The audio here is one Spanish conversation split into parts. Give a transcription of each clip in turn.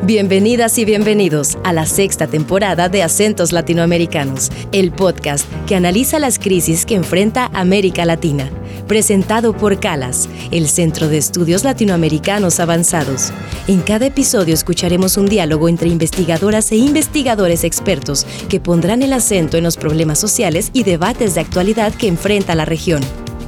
Bienvenidas y bienvenidos a la 6ª temporada de Acentos Latinoamericanos, el podcast que analiza las crisis que enfrenta América Latina. Presentado por CALAS, el Centro de Estudios Latinoamericanos Avanzados. En cada episodio escucharemos un diálogo entre investigadoras e investigadores expertos que pondrán el acento en los problemas sociales y debates de actualidad que enfrenta la región.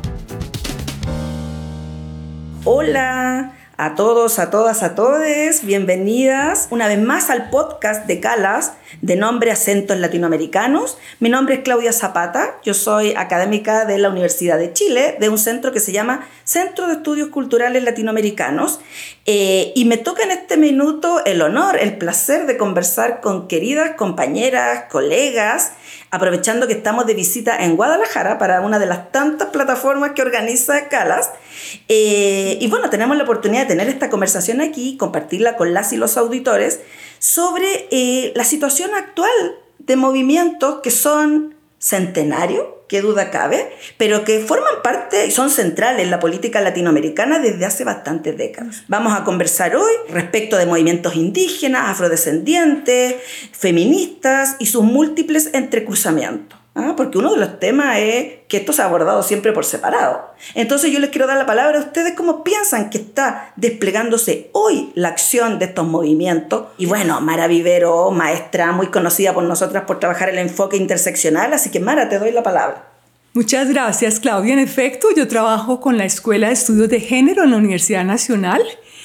Hola a todos, a todas, a todes, bienvenidas una vez más al podcast de CALAS, de nombre Acentos Latinoamericanos. Mi nombre es Claudia Zapata, yo soy académica de la Universidad de Chile, de un centro que se llama Centro de Estudios Culturales Latinoamericanos, y me toca en este minuto el honor, el placer de conversar con queridas compañeras, colegas, aprovechando que estamos de visita en Guadalajara para una de las tantas plataformas que organiza CALAS. Y bueno, tenemos la oportunidad de tener esta conversación aquí, compartirla con las y los auditores sobre la situación actual de movimientos que son centenarios, qué duda cabe, pero que forman parte y son centrales en la política latinoamericana desde hace bastantes décadas. Vamos a conversar hoy respecto de movimientos indígenas, afrodescendientes, feministas y sus múltiples entrecruzamientos. Porque uno de los temas es que esto se ha abordado siempre por separado. Entonces yo les quiero dar la palabra a ustedes cómo piensan que está desplegándose hoy la acción de estos movimientos. Y bueno, Mara Vivero, maestra muy conocida por nosotras por trabajar el enfoque interseccional, así que Mara, te doy la palabra. Muchas gracias, Claudia. En efecto, yo trabajo con la Escuela de Estudios de Género en la Universidad Nacional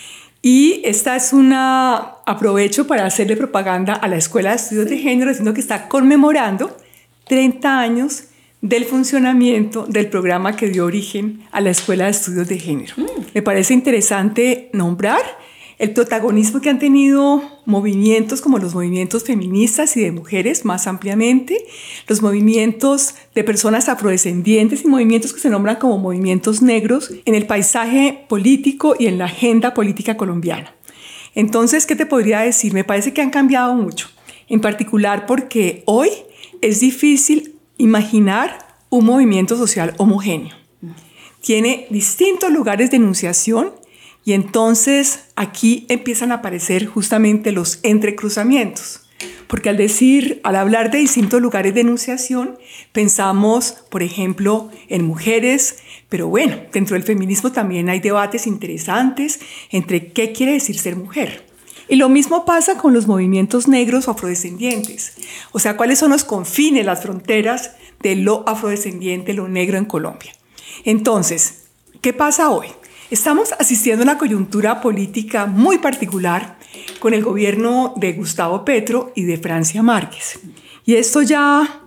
y esta es aprovecho para hacerle propaganda a la Escuela de Estudios de Género diciendo que está conmemorando 30 años del funcionamiento del programa que dio origen a la Escuela de Estudios de Género. Me parece interesante nombrar el protagonismo que han tenido movimientos como los movimientos feministas y de mujeres más ampliamente, los movimientos de personas afrodescendientes y movimientos que se nombran como movimientos negros en el paisaje político y en la agenda política colombiana. Entonces, ¿qué te podría decir? Me parece que han cambiado mucho, en particular porque hoy es difícil imaginar un movimiento social homogéneo. Tiene distintos lugares de enunciación y entonces aquí empiezan a aparecer justamente los entrecruzamientos. Porque al hablar de distintos lugares de enunciación, pensamos, por ejemplo, en mujeres, pero bueno, dentro del feminismo también hay debates interesantes entre qué quiere decir ser mujer. Y lo mismo pasa con los movimientos negros o afrodescendientes. O sea, ¿cuáles son los confines, las fronteras de lo afrodescendiente, lo negro en Colombia? Entonces, ¿qué pasa hoy? Estamos asistiendo a una coyuntura política muy particular con el gobierno de Gustavo Petro y de Francia Márquez. Y esto ya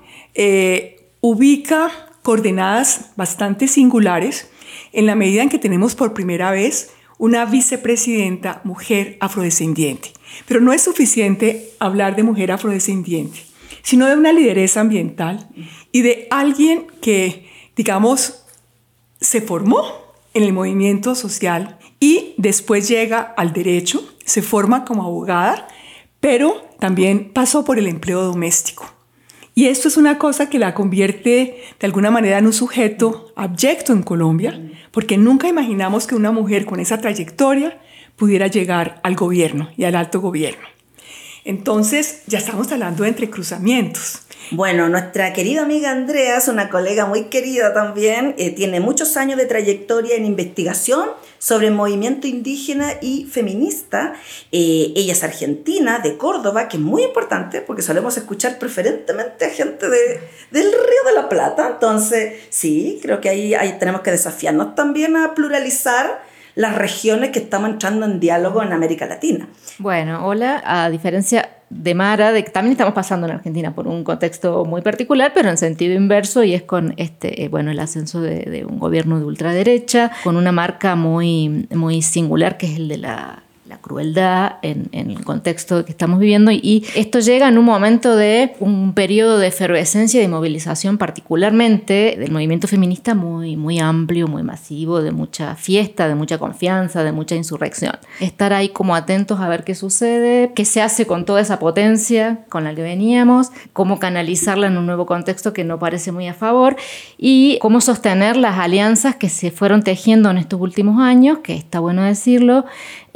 ubica coordenadas bastante singulares en la medida en que tenemos por primera vez una vicepresidenta mujer afrodescendiente. Pero no es suficiente hablar de mujer afrodescendiente, sino de una lideresa ambiental y de alguien que, digamos, se formó en el movimiento social y después llega al derecho, se forma como abogada, pero también pasó por el empleo doméstico. Y esto es una cosa que la convierte de alguna manera en un sujeto abyecto en Colombia, porque nunca imaginamos que una mujer con esa trayectoria pudiera llegar al gobierno y al alto gobierno. Entonces, ya estamos hablando de entrecruzamientos. Bueno, nuestra querida amiga Andrea es una colega muy querida también, tiene muchos años de trayectoria en investigación sobre movimiento indígena y feminista. Ella es argentina, de Córdoba, que es muy importante porque solemos escuchar preferentemente a gente del Río de la Plata. Entonces, sí, creo que ahí tenemos que desafiarnos también a pluralizar las regiones que estamos entrando en diálogo en América Latina. Bueno, hola, a diferencia de Mara, de que también estamos pasando en Argentina por un contexto muy particular, pero en sentido inverso, y es con el ascenso de un gobierno de ultraderecha, con una marca muy, muy singular, que es el de la crueldad en el contexto que estamos viviendo, y esto llega en un momento de un periodo de efervescencia y de movilización, particularmente del movimiento feminista muy, muy amplio, muy masivo, de mucha fiesta, de mucha confianza, de mucha insurrección. Estar ahí como atentos a ver qué sucede, qué se hace con toda esa potencia con la que veníamos, cómo canalizarla en un nuevo contexto que no parece muy a favor, y cómo sostener las alianzas que se fueron tejiendo en estos últimos años, que está bueno decirlo. El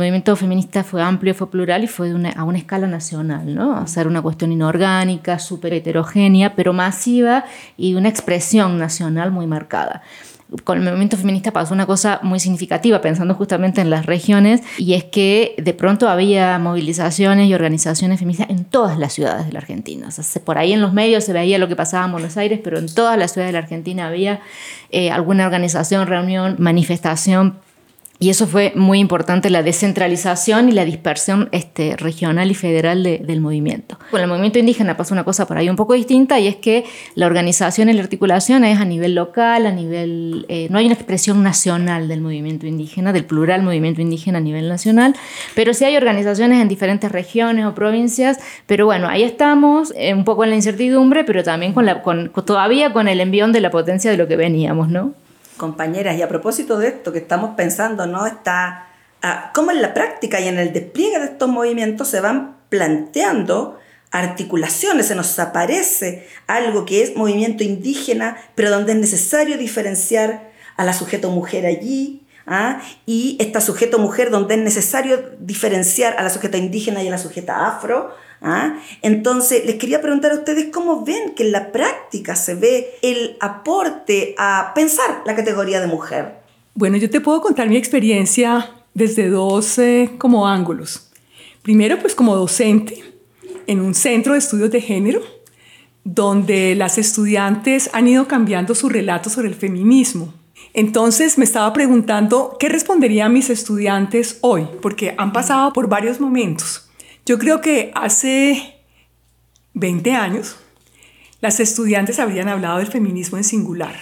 movimiento feminista fue amplio, fue plural y fue a una escala nacional, ¿no? O sea, era una cuestión inorgánica, súper heterogénea, pero masiva y una expresión nacional muy marcada. Con el movimiento feminista pasó una cosa muy significativa, pensando justamente en las regiones, y es que de pronto había movilizaciones y organizaciones feministas en todas las ciudades de la Argentina. O sea, por ahí en los medios se veía lo que pasaba en Buenos Aires, pero en todas las ciudades de la Argentina había alguna organización, reunión, manifestación. Y eso fue muy importante, la descentralización y la dispersión regional y federal del movimiento. Con el movimiento indígena pasó una cosa por ahí un poco distinta, y es que la organización y la articulación es a nivel local, no hay una expresión nacional del movimiento indígena, del plural movimiento indígena a nivel nacional, pero sí hay organizaciones en diferentes regiones o provincias. Pero bueno, ahí estamos, un poco en la incertidumbre, pero también todavía con el envión de la potencia de lo que veníamos, ¿no? Compañeras, y a propósito de esto que estamos pensando, ¿no? Cómo en la práctica y en el despliegue de estos movimientos se van planteando articulaciones, se nos aparece algo que es movimiento indígena, pero donde es necesario diferenciar a la sujeto mujer allí, y esta sujeto mujer donde es necesario diferenciar a la sujeta indígena y a la sujeta afro. Entonces, les quería preguntar a ustedes cómo ven que en la práctica se ve el aporte a pensar la categoría de mujer. Bueno, yo te puedo contar mi experiencia desde dos como ángulos. Primero, pues como docente en un centro de estudios de género, donde las estudiantes han ido cambiando su relato sobre el feminismo. Entonces me estaba preguntando qué responderían mis estudiantes hoy, porque han pasado por varios momentos. Yo creo que hace 20 años las estudiantes habrían hablado del feminismo en singular.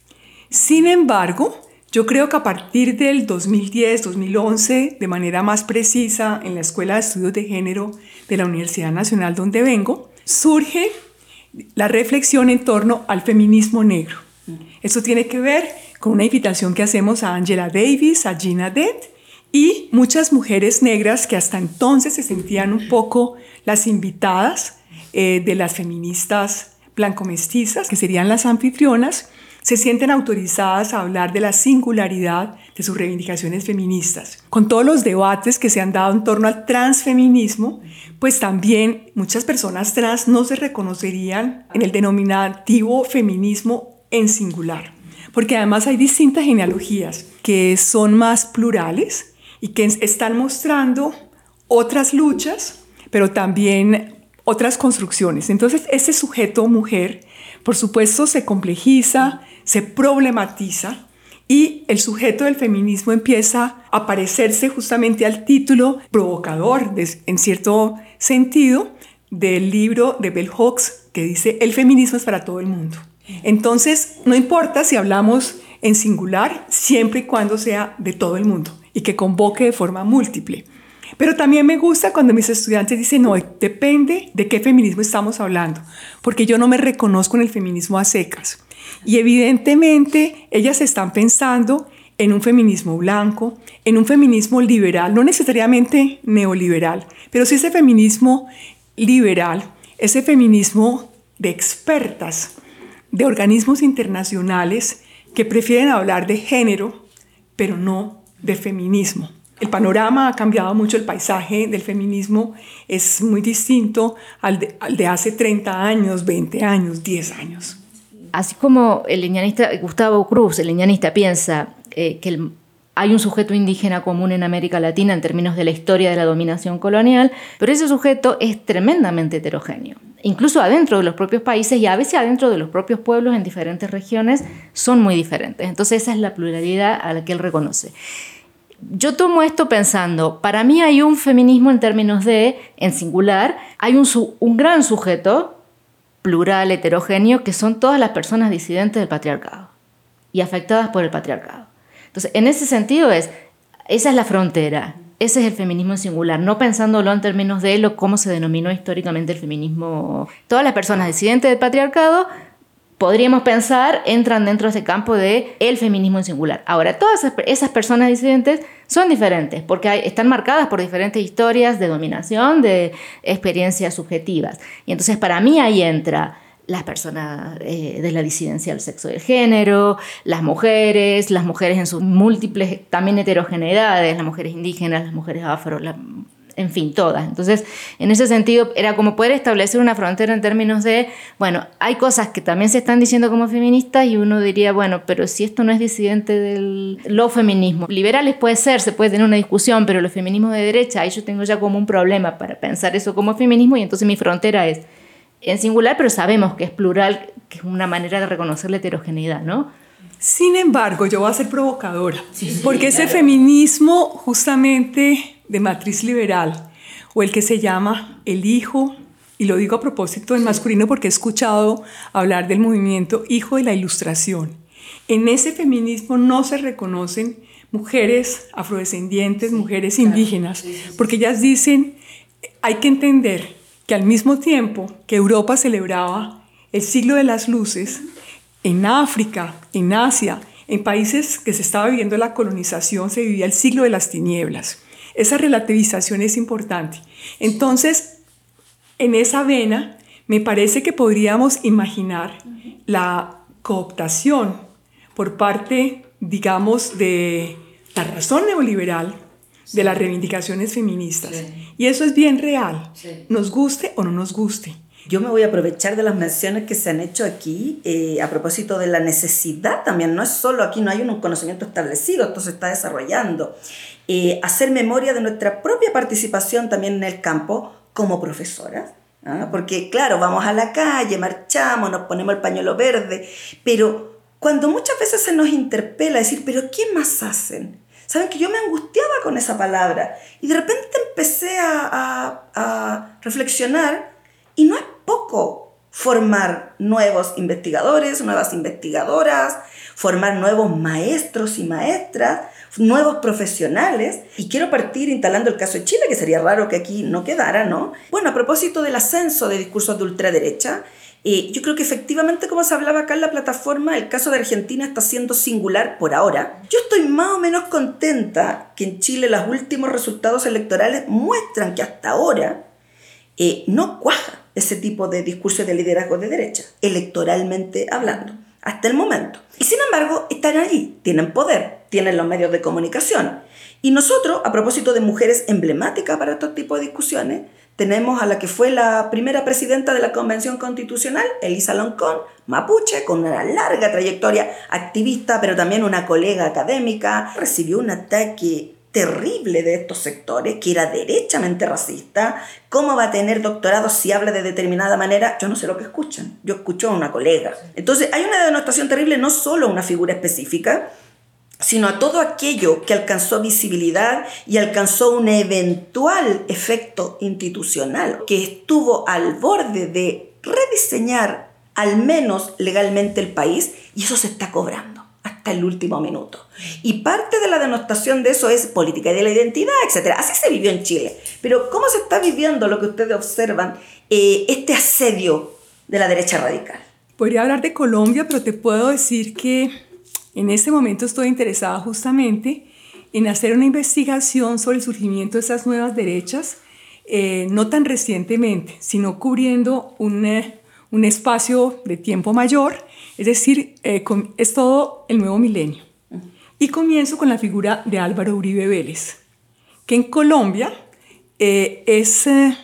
Sin embargo, yo creo que a partir del 2010, 2011, de manera más precisa, en la Escuela de Estudios de Género de la Universidad Nacional donde vengo, surge la reflexión en torno al feminismo negro. Esto tiene que ver con una invitación que hacemos a Angela Davis, a Gina Dent, y muchas mujeres negras que hasta entonces se sentían un poco las invitadas de las feministas blanco-mestizas, que serían las anfitrionas, se sienten autorizadas a hablar de la singularidad de sus reivindicaciones feministas. Con todos los debates que se han dado en torno al transfeminismo, pues también muchas personas trans no se reconocerían en el denominativo feminismo en singular, porque además hay distintas genealogías que son más plurales y que están mostrando otras luchas, pero también otras construcciones. Entonces, ese sujeto mujer, por supuesto, se complejiza, se problematiza, y el sujeto del feminismo empieza a parecerse justamente al título provocador, en cierto sentido, del libro de Bell Hooks, que dice: el feminismo es para todo el mundo. Entonces, no importa si hablamos en singular, siempre y cuando sea de todo el mundo y que convoque de forma múltiple. Pero también me gusta cuando mis estudiantes dicen: no, depende de qué feminismo estamos hablando, porque yo no me reconozco en el feminismo a secas. Y evidentemente ellas están pensando en un feminismo blanco, en un feminismo liberal, no necesariamente neoliberal, pero sí ese feminismo liberal, ese feminismo de expertas, de organismos internacionales que prefieren hablar de género, pero no de feminismo. El panorama ha cambiado mucho, el paisaje del feminismo es muy distinto al de hace 30 años, 20 años, 10 años. Así como el linianista Gustavo Cruz, el linianista, piensa que hay un sujeto indígena común en América Latina en términos de la historia de la dominación colonial, pero ese sujeto es tremendamente heterogéneo. Incluso adentro de los propios países y a veces adentro de los propios pueblos en diferentes regiones son muy diferentes. Entonces esa es la pluralidad a la que él reconoce. Yo tomo esto pensando, para mí hay un feminismo en términos de, en singular, hay un gran sujeto plural, heterogéneo, que son todas las personas disidentes del patriarcado y afectadas por el patriarcado. Entonces, en ese sentido esa es la frontera, ese es el feminismo en singular, no pensándolo en términos de cómo se denominó históricamente el feminismo. Todas las personas disidentes del patriarcado, podríamos pensar, entran dentro de ese campo de el feminismo en singular. Ahora, todas esas personas disidentes son diferentes porque están marcadas por diferentes historias de dominación, de experiencias subjetivas. Y entonces para mí ahí entra las personas de la disidencia del sexo y del género, las mujeres en sus múltiples también heterogeneidades, las mujeres indígenas, las mujeres afro, en fin, todas. Entonces, en ese sentido, era como poder establecer una frontera en términos de, bueno, hay cosas que también se están diciendo como feministas y uno diría, bueno, pero si esto no es disidente de los feminismos liberales puede ser, se puede tener una discusión, pero los feminismos de derecha, ahí yo tengo ya como un problema para pensar eso como feminismo y entonces mi frontera es en singular, pero sabemos que es plural, que es una manera de reconocer la heterogeneidad, ¿no? Sin embargo, yo voy a ser provocadora, porque ese feminismo justamente de matriz liberal, o el que se llama el hijo, y lo digo a propósito en masculino porque he escuchado hablar del movimiento hijo de la ilustración. En ese feminismo no se reconocen mujeres afrodescendientes, mujeres indígenas, porque ellas dicen, hay que entender que al mismo tiempo que Europa celebraba el siglo de las luces, en África, en Asia, en países que se estaba viviendo la colonización, se vivía el siglo de las tinieblas. Esa relativización es importante. Entonces, en esa vena, me parece que podríamos imaginar la cooptación por parte, digamos, de la razón neoliberal, de las reivindicaciones feministas. Y eso es bien real, nos guste o no nos guste. Yo me voy a aprovechar de las menciones que se han hecho aquí a propósito de la necesidad también. No es solo aquí, no hay un conocimiento establecido, esto se está desarrollando. Hacer memoria de nuestra propia participación también en el campo como profesoras. Porque claro, vamos a la calle, marchamos, nos ponemos el pañuelo verde, pero cuando muchas veces se nos interpela a decir, ¿pero qué más hacen? Saben que yo me angustiaba con esa palabra y de repente empecé a reflexionar. Y no es poco formar nuevos investigadores, nuevas investigadoras, formar nuevos maestros y maestras, nuevos profesionales. Y quiero partir instalando el caso de Chile, que sería raro que aquí no quedara, ¿no? Bueno, a propósito del ascenso de discursos de ultraderecha, yo creo que efectivamente, como se hablaba acá en la plataforma, el caso de Argentina está siendo singular por ahora. Yo estoy más o menos contenta que en Chile los últimos resultados electorales muestran que hasta ahora no cuaja ese tipo de discurso de liderazgo de derecha, electoralmente hablando, hasta el momento. Y sin embargo, están allí, tienen poder, tienen los medios de comunicación. Y nosotros, a propósito de mujeres emblemáticas para estos tipos de discusiones, tenemos a la que fue la primera presidenta de la Convención Constitucional, Elisa Loncón, mapuche, con una larga trayectoria activista, pero también una colega académica. Recibió un ataque terrible de estos sectores, que era derechamente racista. ¿Cómo va a tener doctorado si habla de determinada manera? Yo no sé lo que escuchan, yo escucho a una colega. Entonces hay una denostación terrible no solo a una figura específica, sino a todo aquello que alcanzó visibilidad y alcanzó un eventual efecto institucional, que estuvo al borde de rediseñar al menos legalmente el país, y eso se está cobrando hasta el último minuto. Y parte de la denostación de eso es política de la identidad, etc. Así se vivió en Chile. Pero ¿cómo se está viviendo lo que ustedes observan, este asedio de la derecha radical? Podría hablar de Colombia, pero te puedo decir que en este momento estoy interesada justamente en hacer una investigación sobre el surgimiento de esas nuevas derechas, no tan recientemente, sino cubriendo un espacio de tiempo mayor, es decir, es todo el nuevo milenio. Y comienzo con la figura de Álvaro Uribe Vélez, que en Colombia es,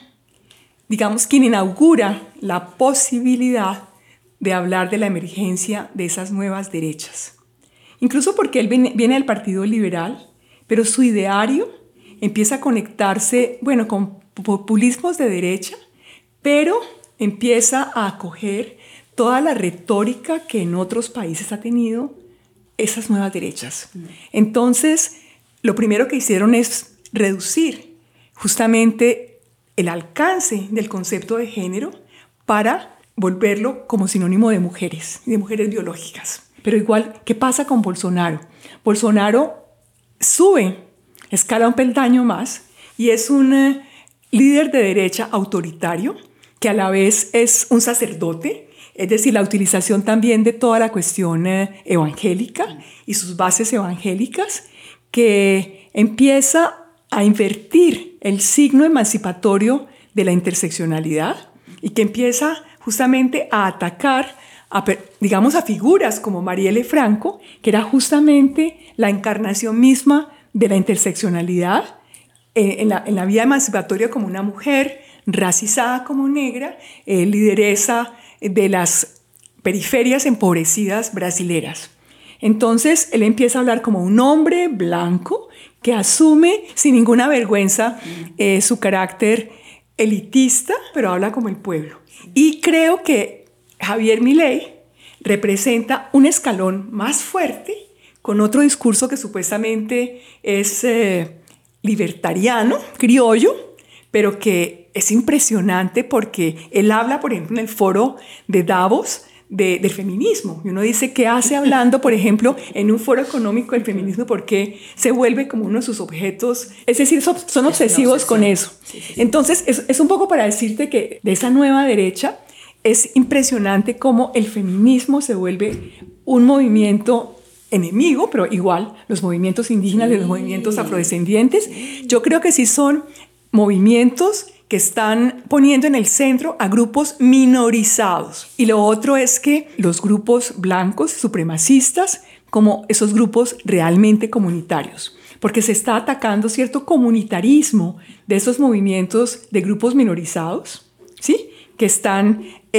digamos, quien inaugura la posibilidad de hablar de la emergencia de esas nuevas derechas. Incluso porque él viene del Partido Liberal, pero su ideario empieza a conectarse, bueno, con populismos de derecha, pero empieza a acoger toda la retórica que en otros países ha tenido esas nuevas derechas. Entonces, lo primero que hicieron es reducir justamente el alcance del concepto de género para volverlo como sinónimo de mujeres biológicas. Pero igual, ¿qué pasa con Bolsonaro? Bolsonaro sube, escala un peldaño más y es un líder de derecha autoritario que a la vez es un sacerdote, es decir, la utilización también de toda la cuestión evangélica y sus bases evangélicas, que empieza a invertir el signo emancipatorio de la interseccionalidad y que empieza justamente a atacar digamos a figuras como Marielle Franco, que era justamente la encarnación misma de la interseccionalidad en la vía emancipatoria como una mujer, racizada como negra, lideresa de las periferias empobrecidas brasileras. Entonces él empieza a hablar como un hombre blanco que asume sin ninguna vergüenza su carácter elitista, pero habla como el pueblo. Y creo que Javier Milei representa un escalón más fuerte con otro discurso que supuestamente es libertariano, criollo, pero que es impresionante porque él habla, por ejemplo, en el foro de Davos del feminismo. Y uno dice, ¿qué hace hablando, por ejemplo, en un foro económico del feminismo? Porque se vuelve como uno de sus objetos. Es decir, son obsesivos con eso. Entonces, es un poco para decirte que de esa nueva derecha es impresionante cómo el feminismo se vuelve un movimiento enemigo, pero igual los movimientos indígenas y los movimientos afrodescendientes, yo creo que sí son movimientos que están poniendo en el centro a grupos minorizados. Y lo otro es que los grupos blancos supremacistas, como esos grupos realmente comunitarios, porque se está atacando cierto comunitarismo de esos movimientos de grupos minorizados, ¿sí? Que están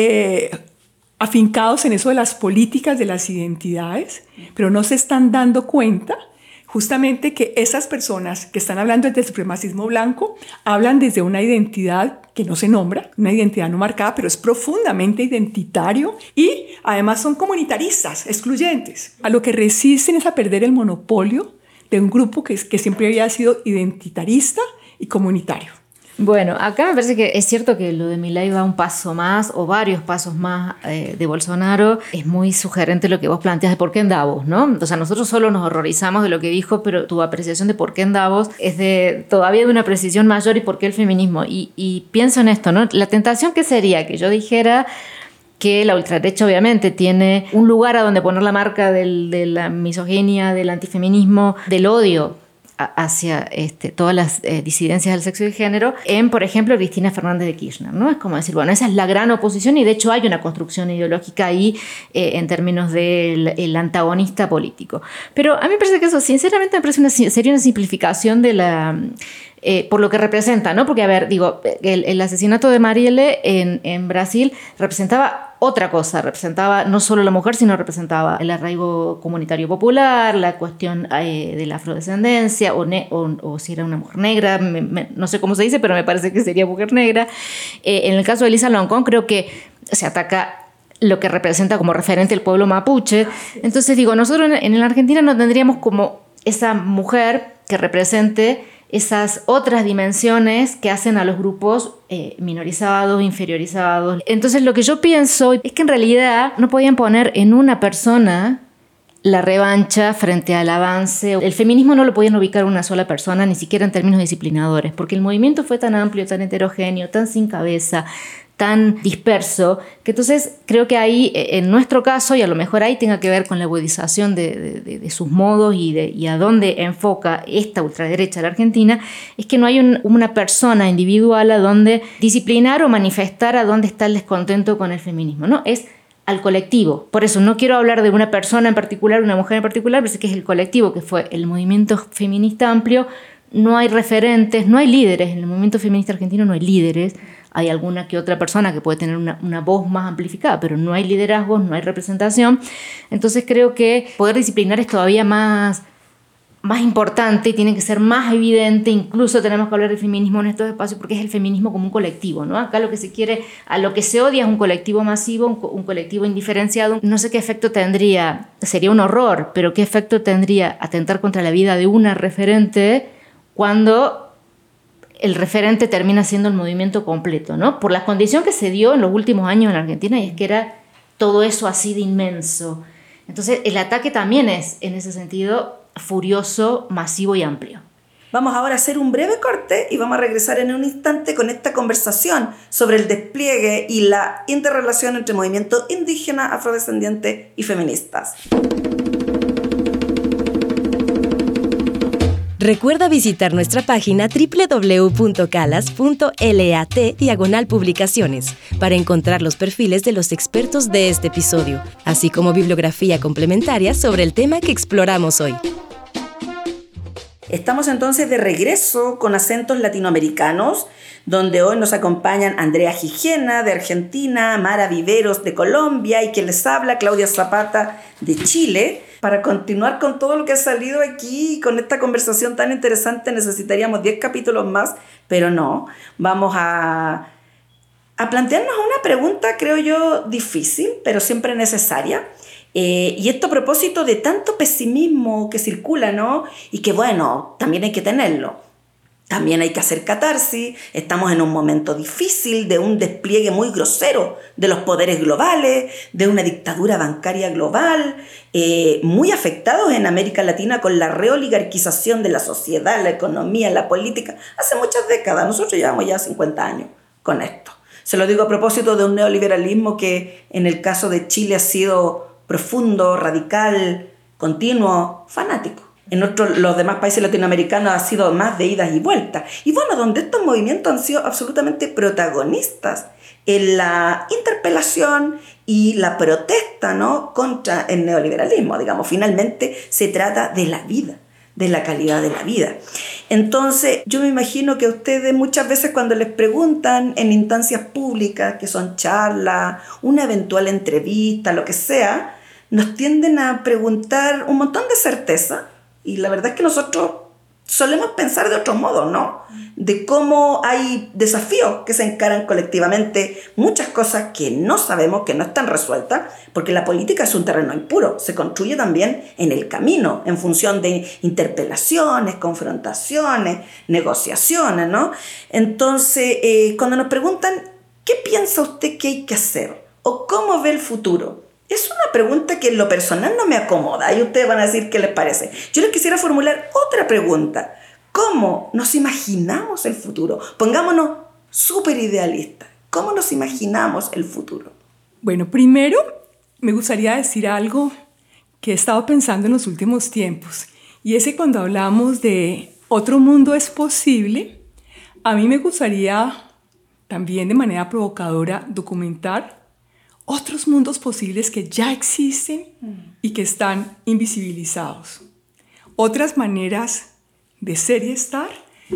afincados en eso de las políticas de las identidades, pero no se están dando cuenta justamente que esas personas que están hablando del supremacismo blanco hablan desde una identidad que no se nombra, una identidad no marcada, pero es profundamente identitario y además son comunitaristas, excluyentes. A lo que resisten es a perder el monopolio de un grupo que siempre había sido identitarista y comunitario. Bueno, acá me parece que es cierto que lo de Milei va un paso más o varios pasos más de Bolsonaro. Es muy sugerente lo que vos planteas de por qué en Davos, ¿no? O sea, nosotros solo nos horrorizamos de lo que dijo, pero tu apreciación de por qué en Davos es todavía de una precisión mayor y por qué el feminismo. Y pienso en esto, ¿no? La tentación que sería que yo dijera que la ultraderecha obviamente tiene un lugar a donde poner la marca de la misoginia, del antifeminismo, del odio hacia todas las disidencias del sexo y género en, por ejemplo, Cristina Fernández de Kirchner, ¿no? Es como decir, bueno, esa es la gran oposición y de hecho hay una construcción ideológica ahí en términos del antagonista político. Pero a mí me parece que eso, sinceramente, me parece sería una simplificación de la... por lo que representa, ¿no? Porque, a ver, digo, el asesinato de Marielle en Brasil representaba otra cosa, representaba no solo la mujer, sino representaba el arraigo comunitario popular, la cuestión de la afrodescendencia, o si era una mujer negra, no sé cómo se dice, pero me parece que sería mujer negra. En el caso de Elisa Loncón, creo que se ataca lo que representa como referente el pueblo mapuche. Entonces, digo, nosotros en la Argentina no tendríamos como esa mujer que represente esas otras dimensiones que hacen a los grupos minorizados, inferiorizados. Entonces lo que yo pienso es que en realidad no podían poner en una persona la revancha frente al avance. El feminismo no lo podían ubicar en una sola persona, ni siquiera en términos disciplinadores, porque el movimiento fue tan amplio, tan heterogéneo, tan sin cabeza, tan disperso, que entonces creo que ahí, en nuestro caso, y a lo mejor ahí tenga que ver con la agudización de sus modos y a dónde enfoca esta ultraderecha de la Argentina, es que no hay una persona individual a donde disciplinar o manifestar a dónde está el descontento con el feminismo, ¿no? Es al colectivo. Por eso no quiero hablar de una persona en particular, una mujer en particular, pero sí que es el colectivo, que fue el movimiento feminista amplio. No hay referentes, no hay líderes. En el movimiento feminista argentino no hay líderes. Hay alguna que otra persona que puede tener una voz más amplificada, pero no hay liderazgos, no hay representación. Entonces creo que poder disciplinar es todavía más importante, tiene que ser más evidente. Incluso tenemos que hablar del feminismo en estos espacios porque es el feminismo como un colectivo, ¿no? Acá lo que se quiere, a lo que se odia es un colectivo masivo, un colectivo indiferenciado. No sé qué efecto tendría, sería un horror, pero qué efecto tendría atentar contra la vida de una referente cuando el referente termina siendo el movimiento completo, ¿no? Por la condición que se dio en los últimos años en Argentina, y es que era todo eso así de inmenso. Entonces el ataque también es, en ese sentido, furioso, masivo y amplio. Vamos ahora a hacer un breve corte y vamos a regresar en un instante con esta conversación sobre el despliegue y la interrelación entre movimientos indígenas, afrodescendientes y feministas. Recuerda visitar nuestra página www.calas.lat/publicaciones para encontrar los perfiles de los expertos de este episodio, así como bibliografía complementaria sobre el tema que exploramos hoy. Estamos entonces de regreso con Acentos Latinoamericanos, donde hoy nos acompañan Andrea Gijena de Argentina, Mara Viveros de Colombia y quien les habla, Claudia Zapata de Chile. Para continuar con todo lo que ha salido aquí, con esta conversación tan interesante, necesitaríamos 10 capítulos más, pero no. Vamos a plantearnos una pregunta, creo yo, difícil, pero siempre necesaria. Y esto a propósito de tanto pesimismo que circula, ¿no? Y que, bueno, también hay que tenerlo. También hay que hacer catarsis. Estamos en un momento difícil de un despliegue muy grosero de los poderes globales, de una dictadura bancaria global, muy afectados en América Latina con la reoligarquización de la sociedad, la economía, la política. Hace muchas décadas, nosotros llevamos ya 50 años con esto. Se lo digo a propósito de un neoliberalismo que en el caso de Chile ha sido profundo, radical, continuo, fanático. En los demás países latinoamericanos ha sido más de idas y vueltas. Y bueno, donde estos movimientos han sido absolutamente protagonistas en la interpelación y la protesta, ¿no?, contra el neoliberalismo. Digamos, finalmente se trata de la vida, de la calidad de la vida. Entonces, yo me imagino que a ustedes muchas veces cuando les preguntan en instancias públicas, que son charlas, una eventual entrevista, lo que sea, nos tienden a preguntar un montón de certeza. Y la verdad es que nosotros solemos pensar de otro modo, ¿no? De cómo hay desafíos que se encaran colectivamente, muchas cosas que no sabemos, que no están resueltas, porque la política es un terreno impuro, se construye también en el camino, en función de interpelaciones, confrontaciones, negociaciones, ¿no? Entonces, cuando nos preguntan, ¿qué piensa usted que hay que hacer? ¿O cómo ve el futuro? Es una pregunta que en lo personal no me acomoda y ustedes van a decir qué les parece. Yo les quisiera formular otra pregunta. ¿Cómo nos imaginamos el futuro? Pongámonos súper idealistas. ¿Cómo nos imaginamos el futuro? Bueno, primero me gustaría decir algo que he estado pensando en los últimos tiempos. Y es que cuando hablamos de otro mundo es posible, a mí me gustaría también de manera provocadora documentar otros mundos posibles que ya existen y que están invisibilizados. Otras maneras de ser y estar,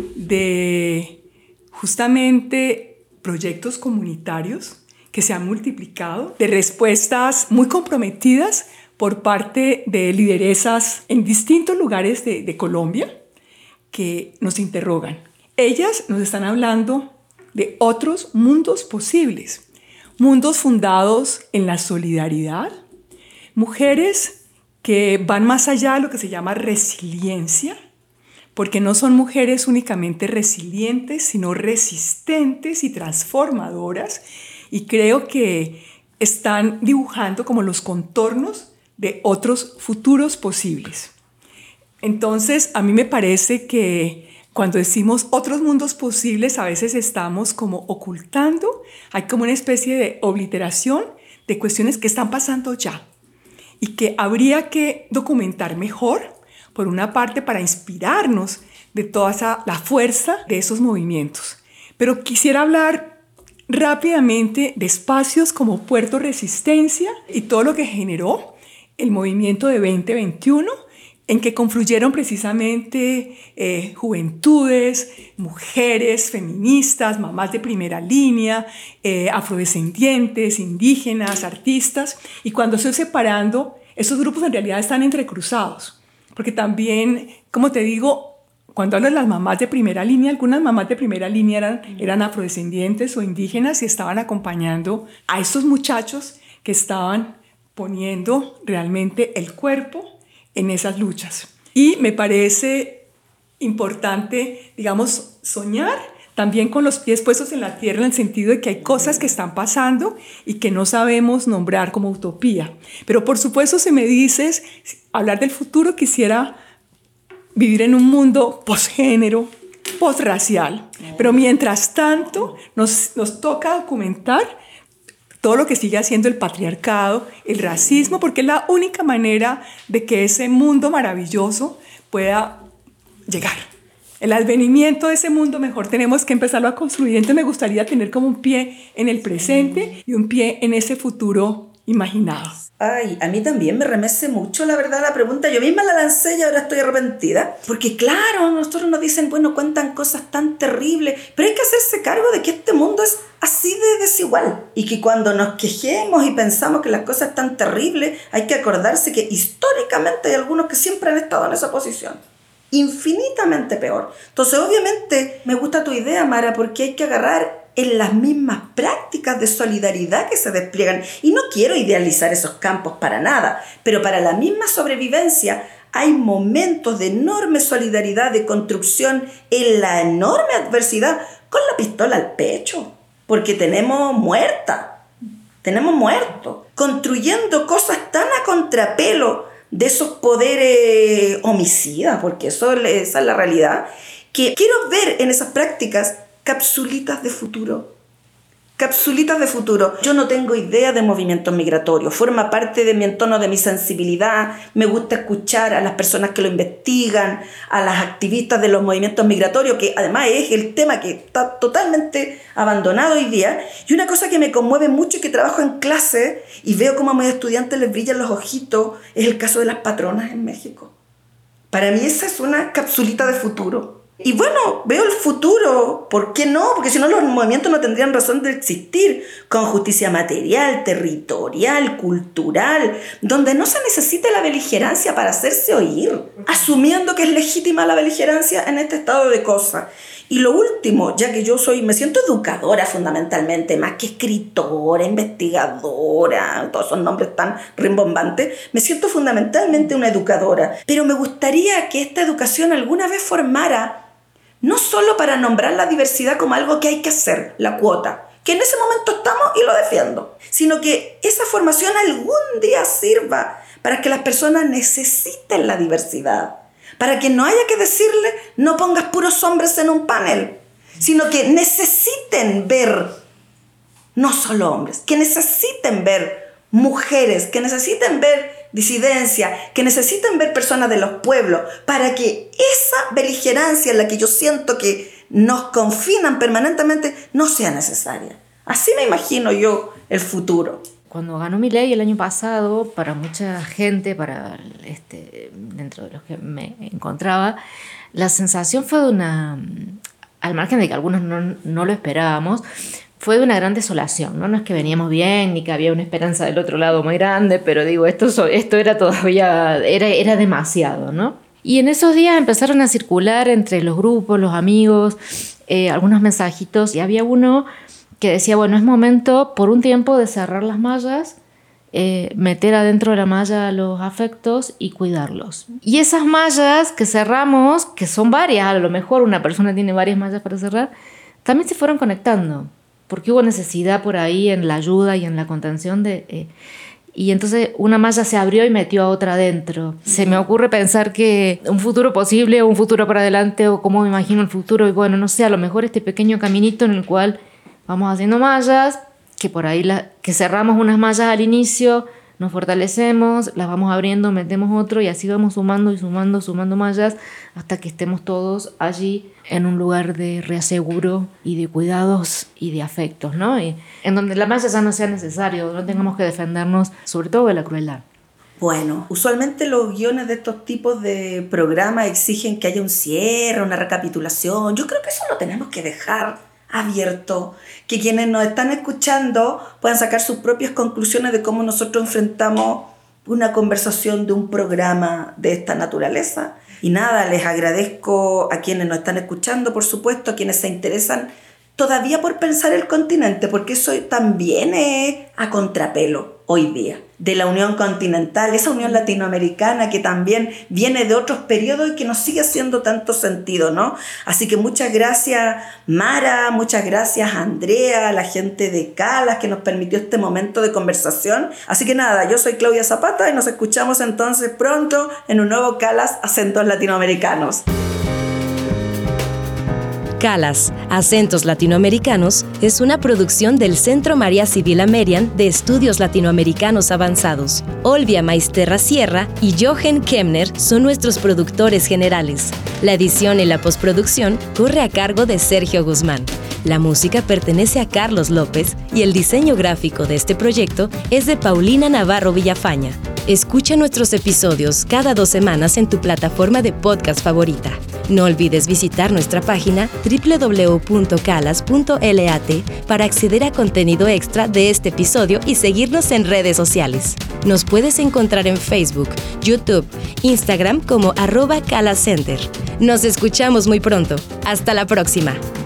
de justamente proyectos comunitarios que se han multiplicado, de respuestas muy comprometidas por parte de lideresas en distintos lugares de Colombia que nos interrogan. Ellas nos están hablando de otros mundos posibles. Mundos fundados en la solidaridad, mujeres que van más allá de lo que se llama resiliencia, porque no son mujeres únicamente resilientes, sino resistentes y transformadoras, y creo que están dibujando como los contornos de otros futuros posibles. Entonces, a mí me parece que cuando decimos otros mundos posibles, a veces estamos como ocultando, hay como una especie de obliteración de cuestiones que están pasando ya y que habría que documentar mejor, por una parte, para inspirarnos de toda la fuerza de esos movimientos. Pero quisiera hablar rápidamente de espacios como Puerto Resistencia y todo lo que generó el movimiento de 2021, en que confluyeron precisamente juventudes, mujeres, feministas, mamás de primera línea, afrodescendientes, indígenas, artistas. Y cuando estoy separando, esos grupos en realidad están entrecruzados. Porque también, como te digo, cuando hablo de las mamás de primera línea, algunas mamás de primera línea eran afrodescendientes o indígenas y estaban acompañando a estos muchachos que estaban poniendo realmente el cuerpo en esas luchas. Y me parece importante, digamos, soñar también con los pies puestos en la tierra, en el sentido de que hay cosas que están pasando y que no sabemos nombrar como utopía. Pero por supuesto, si me dices hablar del futuro, quisiera vivir en un mundo posgénero, posracial. Pero mientras tanto, nos toca documentar todo lo que sigue haciendo el patriarcado, el racismo, porque es la única manera de que ese mundo maravilloso pueda llegar. El advenimiento de ese mundo mejor tenemos que empezarlo a construir. Entonces me gustaría tener como un pie en el presente y un pie en ese futuro imaginado. Ay, a mí también me remece mucho, la verdad, la pregunta. Yo misma la lancé y ahora estoy arrepentida. Porque claro, nosotros nos dicen, bueno, cuentan cosas tan terribles, pero hay que hacerse cargo de que este mundo es así de desigual. Y que cuando nos quejemos y pensamos que las cosas están terribles, hay que acordarse que históricamente hay algunos que siempre han estado en esa posición. Infinitamente peor. Entonces, obviamente, me gusta tu idea, Mara, porque hay que agarrar en las mismas prácticas de solidaridad que se despliegan. Y no quiero idealizar esos campos para nada, pero para la misma sobrevivencia hay momentos de enorme solidaridad, de construcción en la enorme adversidad, con la pistola al pecho, porque tenemos muertos, construyendo cosas tan a contrapelo de esos poderes homicidas, porque esa es la realidad, que quiero ver en esas prácticas capsulitas de futuro. Yo no tengo idea de movimientos migratorios, forma parte de mi entorno, de mi sensibilidad. Me gusta escuchar a las personas que lo investigan, a las activistas de los movimientos migratorios, que además es el tema que está totalmente abandonado hoy día. Y una cosa que me conmueve mucho y que trabajo en clase y veo cómo a mis estudiantes les brillan los ojitos es el caso de las patronas en México. Para mí esa es una capsulita de futuro. Y bueno, veo el futuro, ¿por qué no? Porque si no los movimientos no tendrían razón de existir, con justicia material, territorial, cultural, donde no se necesite la beligerancia para hacerse oír, asumiendo que es legítima la beligerancia en este estado de cosas. Y lo último, ya que me siento educadora fundamentalmente, más que escritora, investigadora, todos esos nombres tan rimbombantes, me siento fundamentalmente una educadora, pero me gustaría que esta educación alguna vez formara no solo para nombrar la diversidad como algo que hay que hacer, la cuota, que en ese momento estamos y lo defiendo, sino que esa formación algún día sirva para que las personas necesiten la diversidad, para que no haya que decirle no pongas puros hombres en un panel, sino que necesiten ver no solo hombres, que necesiten ver mujeres, que necesiten ver disidencia, que necesiten ver personas de los pueblos, para que esa beligerancia en la que yo siento que nos confinan permanentemente no sea necesaria. Así me imagino yo el futuro. Cuando ganó Milei el año pasado, para mucha gente, dentro de los que me encontraba, la sensación fue de una, al margen de que algunos no lo esperábamos, fue de una gran desolación, ¿no? No es que veníamos bien ni que había una esperanza del otro lado muy grande, pero digo, esto era todavía, era demasiado, ¿no? Y en esos días empezaron a circular entre los grupos, los amigos, algunos mensajitos, y había uno que decía, bueno, es momento por un tiempo de cerrar las mallas, meter adentro de la malla los afectos y cuidarlos. Y esas mallas que cerramos, que son varias, a lo mejor una persona tiene varias mallas para cerrar, también se fueron conectando, porque hubo necesidad por ahí en la ayuda y en la contención y entonces una malla se abrió y metió a otra adentro. Se me ocurre pensar que un futuro posible o un futuro para adelante o cómo me imagino el futuro, y bueno, no sé, a lo mejor este pequeño caminito en el cual vamos haciendo mallas, que por ahí que cerramos unas mallas al inicio, nos fortalecemos, las vamos abriendo, metemos otro y así vamos sumando y sumando mallas hasta que estemos todos allí en un lugar de reaseguro y de cuidados y de afectos, ¿no? Y en donde la malla ya no sea necesario, no tengamos que defendernos sobre todo de la crueldad. Bueno, usualmente los guiones de estos tipos de programas exigen que haya un cierre, una recapitulación. Yo creo que eso lo tenemos que dejar abierto, que quienes nos están escuchando puedan sacar sus propias conclusiones de cómo nosotros enfrentamos una conversación de un programa de esta naturaleza. Y nada, les agradezco a quienes nos están escuchando, por supuesto, a quienes se interesan todavía por pensar el continente, porque eso también es a contrapelo hoy día, de la Unión Continental, esa Unión Latinoamericana que también viene de otros periodos y que nos sigue haciendo tanto sentido, ¿no? Así que muchas gracias, Mara, muchas gracias, Andrea, a la gente de Calas que nos permitió este momento de conversación. Así que nada, yo soy Claudia Zapata y nos escuchamos entonces pronto en un nuevo Calas Acentos Latinoamericanos. Calas, Acentos Latinoamericanos, es una producción del Centro María Sibila Merian de Estudios Latinoamericanos Avanzados. Olvia Maisterra Sierra y Jochen Kemner son nuestros productores generales. La edición y la postproducción corre a cargo de Sergio Guzmán. La música pertenece a Carlos López y el diseño gráfico de este proyecto es de Paulina Navarro Villafaña. Escucha nuestros episodios cada 2 semanas en tu plataforma de podcast favorita. No olvides visitar nuestra página www.calas.lat para acceder a contenido extra de este episodio y seguirnos en redes sociales. Nos puedes encontrar en Facebook, YouTube, Instagram como @calascenter. Nos escuchamos muy pronto. Hasta la próxima.